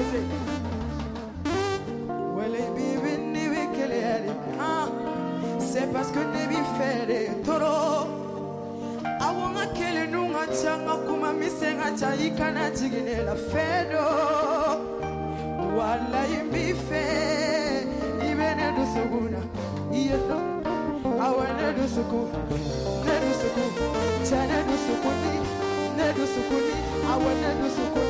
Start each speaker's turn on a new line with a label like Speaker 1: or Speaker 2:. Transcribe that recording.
Speaker 1: C'est parce que Nebi fait toro. I wanna kill you, Nunga Changa Kuma missing a Chaikana Jigine la Fedo. Walla be fair, even a Dusuguna. Yeto, I wanna do Suku, Nedusuku, Chana Dusukuni, Nedusukuni, I wanna do Suku.